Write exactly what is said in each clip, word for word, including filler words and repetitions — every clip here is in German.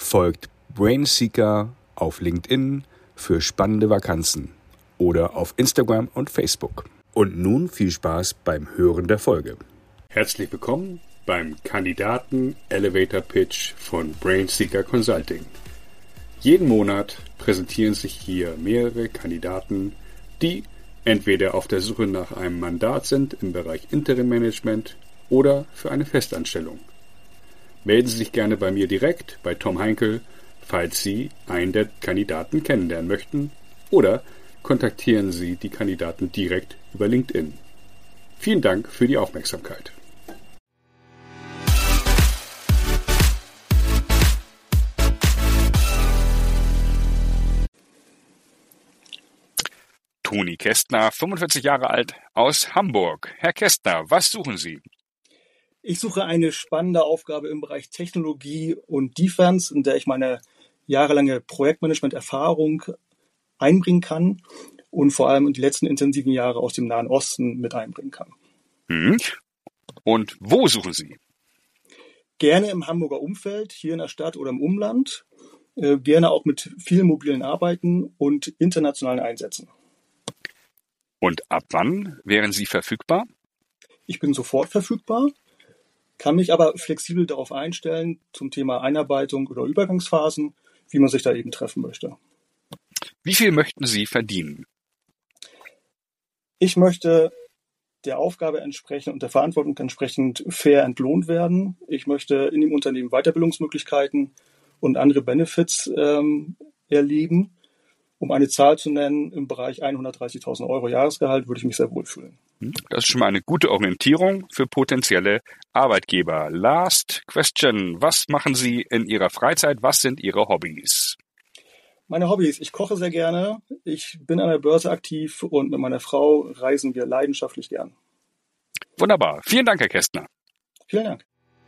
Folgt Brainseeker auf LinkedIn für spannende Vakanzen oder auf Instagram und Facebook. Und nun viel Spaß beim Hören der Folge. Herzlich willkommen beim Kandidaten Elevator Pitch von Brainseeker Consulting. Jeden Monat präsentieren sich hier mehrere Kandidaten, die entweder auf der Suche nach einem Mandat sind im Bereich Interim Management oder für eine Festanstellung. Melden Sie sich gerne bei mir direkt, bei Tom Heinkel, falls Sie einen der Kandidaten kennenlernen möchten, oder kontaktieren Sie die Kandidaten direkt über LinkedIn. Vielen Dank für die Aufmerksamkeit. Toni Kästner, fünfundvierzig Jahre alt, aus Hamburg. Herr Kästner, was suchen Sie? Ich suche eine spannende Aufgabe im Bereich Technologie und Defense, in der ich meine jahrelange Projektmanagement-Erfahrung einbringen kann und vor allem in die letzten intensiven Jahre aus dem Nahen Osten mit einbringen kann. Hm. Und wo suchen Sie? Gerne im Hamburger Umfeld, hier in der Stadt oder im Umland. Äh, gerne auch mit vielen mobilen Arbeiten und internationalen Einsätzen. Und ab wann wären Sie verfügbar? Ich bin sofort verfügbar, kann mich aber flexibel darauf einstellen zum Thema Einarbeitung oder Übergangsphasen, wie man sich da eben treffen möchte. Wie viel möchten Sie verdienen? Ich möchte der Aufgabe entsprechend und der Verantwortung entsprechend fair entlohnt werden. Ich möchte in dem Unternehmen Weiterbildungsmöglichkeiten und andere Benefits ähm, erleben. Um eine Zahl zu nennen, im Bereich hundertdreißigtausend Euro Jahresgehalt würde ich mich sehr wohlfühlen. Das ist schon mal eine gute Orientierung für potenzielle Arbeitgeber. Last question. Was machen Sie in Ihrer Freizeit? Was sind Ihre Hobbys? Meine Hobbys. Ich koche sehr gerne. Ich bin an der Börse aktiv und mit meiner Frau reisen wir leidenschaftlich gern. Wunderbar. Vielen Dank, Herr Kästner. Vielen Dank.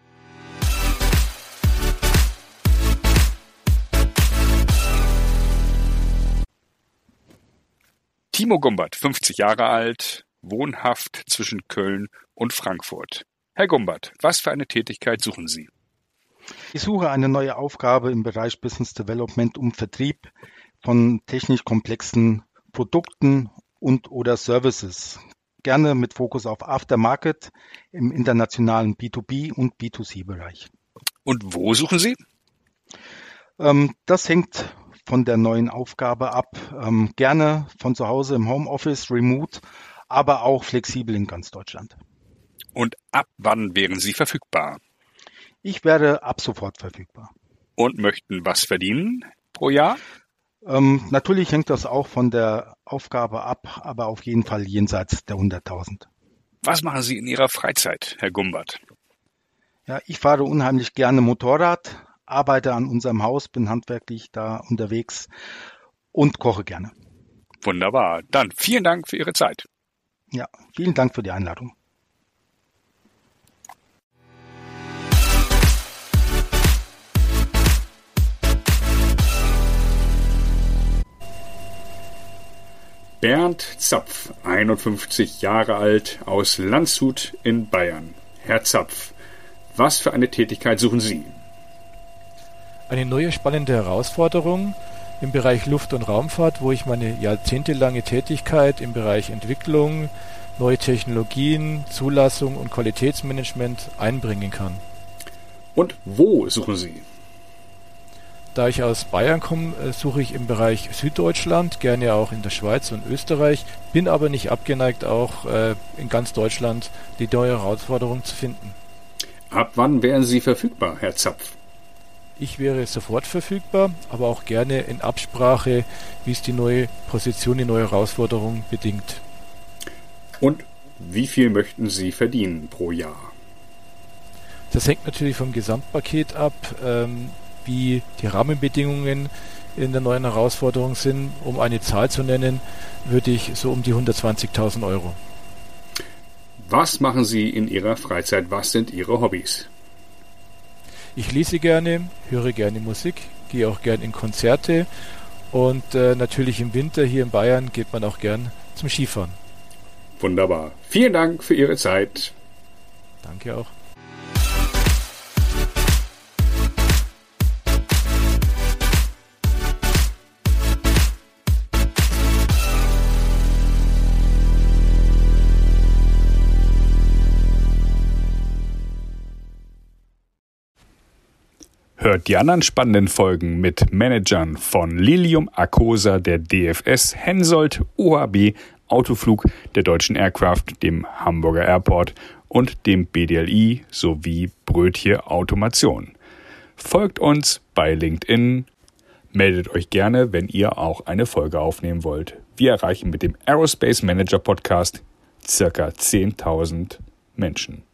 Timo Gumbert, fünfzig Jahre alt, wohnhaft zwischen Köln und Frankfurt. Herr Gumbert, was für eine Tätigkeit suchen Sie? Ich suche eine neue Aufgabe im Bereich Business Development und Vertrieb von technisch komplexen Produkten und oder Services. Gerne mit Fokus auf Aftermarket im internationalen B zwei B und B zwei C Bereich. Und wo suchen Sie? Ähm, das hängt von der neuen Aufgabe ab. Ähm, gerne von zu Hause im Homeoffice, remote, aber auch flexibel in ganz Deutschland. Und ab wann wären Sie verfügbar? Ich wäre ab sofort verfügbar. Und möchten was verdienen pro Jahr? Ähm, natürlich hängt das auch von der Aufgabe ab, aber auf jeden Fall jenseits der hunderttausend. Was machen Sie in Ihrer Freizeit, Herr Gumbert? Ja, ich fahre unheimlich gerne Motorrad, arbeite an unserem Haus, bin handwerklich da unterwegs und koche gerne. Wunderbar. Dann vielen Dank für Ihre Zeit. Ja, vielen Dank für die Einladung. Bernd Zapf, einundfünfzig Jahre alt, aus Landshut in Bayern. Herr Zapf, was für eine Tätigkeit suchen Sie? Eine neue spannende Herausforderung im Bereich Luft- und Raumfahrt, wo ich meine jahrzehntelange Tätigkeit im Bereich Entwicklung, neue Technologien, Zulassung und Qualitätsmanagement einbringen kann. Und wo suchen Sie? Da ich aus Bayern komme, suche ich im Bereich Süddeutschland, gerne auch in der Schweiz und Österreich, bin aber nicht abgeneigt, auch äh, in ganz Deutschland die neue Herausforderung zu finden. Ab wann wären Sie verfügbar, Herr Zapf? Ich wäre sofort verfügbar, aber auch gerne in Absprache, wie es die neue Position, die neue Herausforderung bedingt. Und wie viel möchten Sie verdienen pro Jahr? Das hängt natürlich vom Gesamtpaket ab, ähm, wie die Rahmenbedingungen in der neuen Herausforderung sind. Um eine Zahl zu nennen, würde ich so um die hundertzwanzigtausend Euro. Was machen Sie in Ihrer Freizeit? Was sind Ihre Hobbys? Ich lese gerne, höre gerne Musik, gehe auch gern in Konzerte und äh, natürlich im Winter hier in Bayern geht man auch gern zum Skifahren. Wunderbar. Vielen Dank für Ihre Zeit. Danke auch. Hört die anderen spannenden Folgen mit Managern von Lilium, Arcosa, der D F S, Hensoldt, O H B, Autoflug, der Deutschen Aircraft, dem Hamburger Airport und dem B D L I sowie Brötje Automation. Folgt uns bei LinkedIn, meldet euch gerne, wenn ihr auch eine Folge aufnehmen wollt. Wir erreichen mit dem Aerospace Manager Podcast circa zehntausend Menschen.